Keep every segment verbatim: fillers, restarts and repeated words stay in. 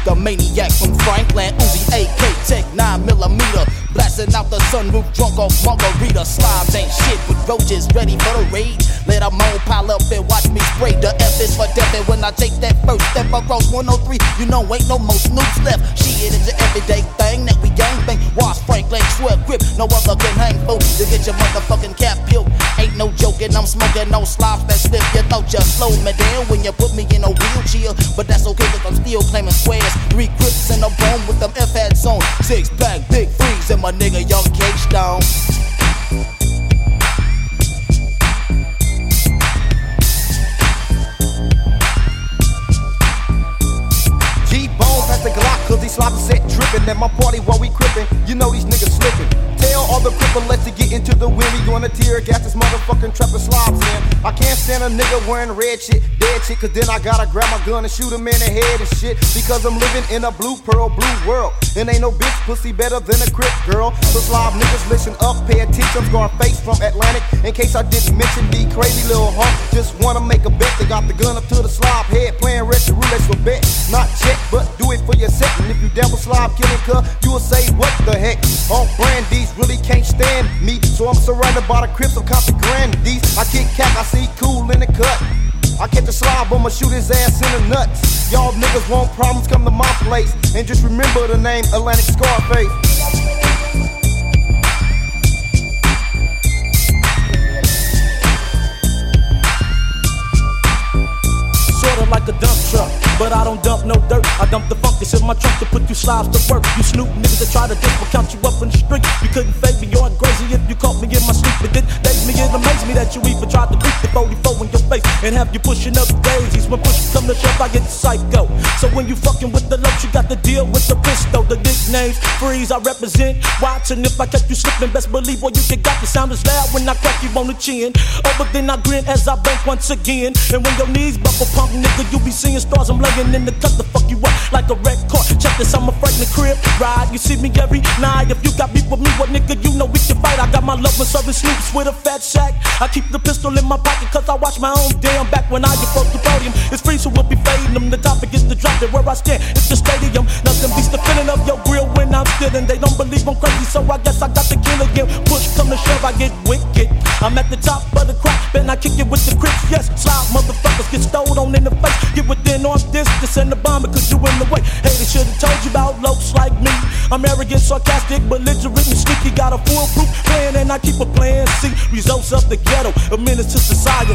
The maniac from Franklin, Uzi A K, Tech nine millimeter. Blasting out the sunroof, drunk off margarita. Slimes ain't shit, with roaches ready for the raid. Let them all pile up and watch me spray. The F is for death, and when I take that first step across one oh three, you know ain't no more snoops left. Shit is an everyday thing that we gang bang. Wash Franklin, swear grip, no other can hang fool. To get your motherfucking cap peeled. Ain't no joking, I'm smoking no slops that slip. You thought you slowed me down when you put me in a wheelchair, but that's okay cause I'm still claiming squares. Three grips in a bone with them F hats on. Six pack, big freeze, and my nigga Young K-Stone. G-Bone at the Glock cause these sloppy set trippin'. At my party while we crippin', you know these niggas slippin'. Tell all the cripple let's get into the wind. We gonna tear gas this motherfucking trapper slobs in. I can't stand a nigga wearing red shit, dead shit, cause then I gotta grab my gun and shoot him in the head and shit. Because I'm living in a blue pearl blue world. And ain't no bitch pussy better than a crip girl. So slob niggas listen up, pay attention. Scarface from Atlantic. In case I didn't mention the crazy little hunk. Just wanna make a bet. They got the gun up to the slob head, playing Russian roulette for bet. Not check, but do it for yourself. And if you devil slob killing cuh, you will say what the heck. On brandies really can't stand me, so I'm surrounded by the crips of copy grandies. I kick cat, I see cool in the cut. I catch a slob, I'ma shoot his ass in the nuts. Y'all niggas want problems, come to my place. And just remember the name Atlantic Scarface. Sorta like a dump truck, but I don't dump no dirt. I dump the funk that's in my trunk to put you slobs to work. You snoop niggas that try to dip will count you up in the street. You couldn't fake me, you're crazy if you caught me in my sleep. It didn't daze me, it amazed me that you even tried to beat the forty-four in your face and have you pushing up daisies. When push come to shove, I get psycho. So when you fucking with the loach, you got to deal with the pistol. The nicknames freeze, I represent. Watching if I catch you slipping, best believe what you get got. The sound is loud when I crack you on the chin. Oh, but then I grin as I bank once again. And when your knees buckle pump, nigga, you be seeing stars. I'm laying in the cut to fuck you up like a red car. Check this, I'm afraid the crib ride. You see me every night. If you got beef with me, what nigga, you know we can fight. I got my love and serving snoops with a fat shack. I keep the pistol in my pocket cause I watch my own damn back when I approach the podium. It's free, so we'll be fading them. The topic is the drop, and where I stand, it's the stadium. Nothing beats the feeling of your grill when I'm stealing. They don't believe I'm crazy, so I guess I got to kill again. Push come to shove, I get wicked. I'm at the top of the crop, then I kick it with the crips. Yes, slide motherfuckers get stowed on in the face. Get within arm distance and the bomber cause you in the way. Hey, they should've told you about lokes like me. I'm arrogant, sarcastic, belligerent and sneaky. Got a foolproof plan and I keep a plan. See, results of the ghetto, a menace to society.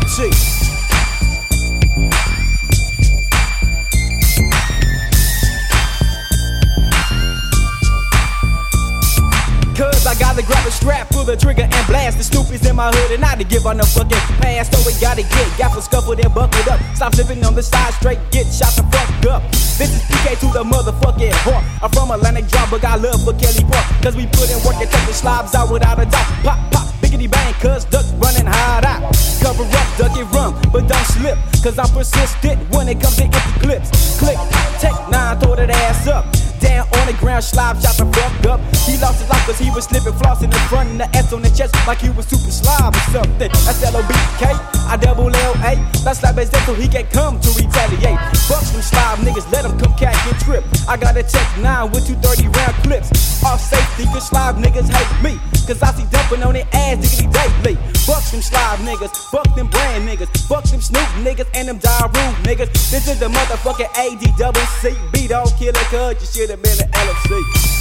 Cause I gotta grab a strap, pull the trigger and blast the stoopies in my hood and not to give on no fucking pass. So we gotta get gaffle scuffled and buckled up. Stop living on the side straight, get shot the fuck up. This is P K to the motherfucking heart. I'm from Atlantic Drop, but got love for Kelly Park. Cause we put in work and take the slobs out without a doubt. Pop, pop, biggity bang, cuz ducks running hard out. Cover up, duck it, run, but don't slip. Cause I'm persistent when it comes to empty clips. Click, take nine, throw that ass up. Down on the ground, slob shot the fuck up. He lost his life cause he was slipping, floss in the front and the S on the chest like he was super slob or something. That's L O B K, I double L A. That's slab his death so he can come to retaliate. Fuck them slob niggas, let them come cat get tripped. I got a check nine with two thirty round clips. Off safety cause slob niggas hate me. Cause I see dumping on their ass diggity daily. Fuck them slob niggas, fuck them brand niggas. Fuck them Snoop niggas and them Daru niggas. This is the motherfucking A D double C. B-Dog killer cuz you shit have been an L F C.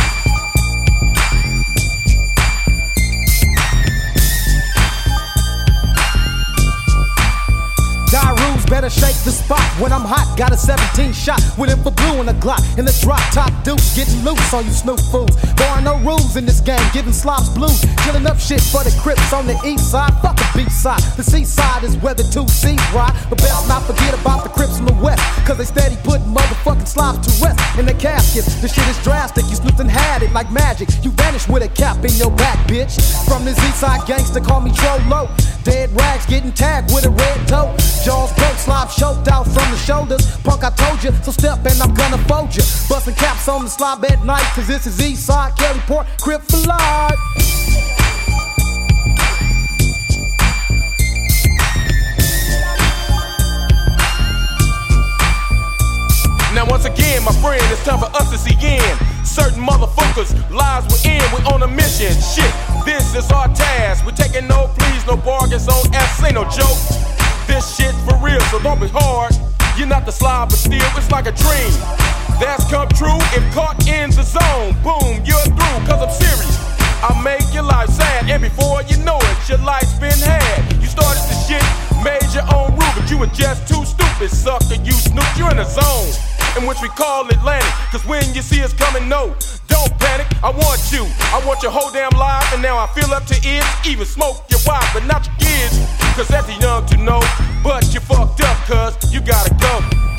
Daru's better shake the spot when I'm hot. Got a seventeen shot with him for blue in the Glock. In the drop top deuce, getting loose on you Snoop fools. There are no rules in this game, giving slobs blues. Killing up shit for the Crips on the east side. Fuck the beach side. The seaside side is where the two C's ride. But best not forget about the Crips in the west. Cause they steady putting motherfucking slobs to rest in their caskets. The shit is drastic, you snooped and had it like magic. You vanished with a cap in your back, bitch. From this east side gangster, call me Trollo. Dead rags getting tagged with a red toe. Jaws broke, slob choked out from the shoulders. Punk, I told you, so step and I'm gonna fold you. Busting caps on the slob at night, cause this is east side, Kelly Port, Crip for life. Now once again, my friend, it's time for us to see in certain motherfuckers' lives we're in. We're on a mission. Shit, this is our task. We're taking no pleas, no bargains on F. Ain't no joke. This shit for real, so don't be hard. You're not the slob, but still, it's like a dream that's come true. If caught in the zone, boom, you're through. Cause I'm serious. I make your life sad, and before you know it, your life's been had. You started the shit, made your own rule, but you were just too stupid, sucker. You snooped, you're in a zone in which we call Atlantic. Cause when you see us coming, no, don't panic. I want you, I want your whole damn life, and now I feel up to it. Even smoke your wife, but not your kids. Cause that's too young to know, but you fucked up, cuz you gotta go.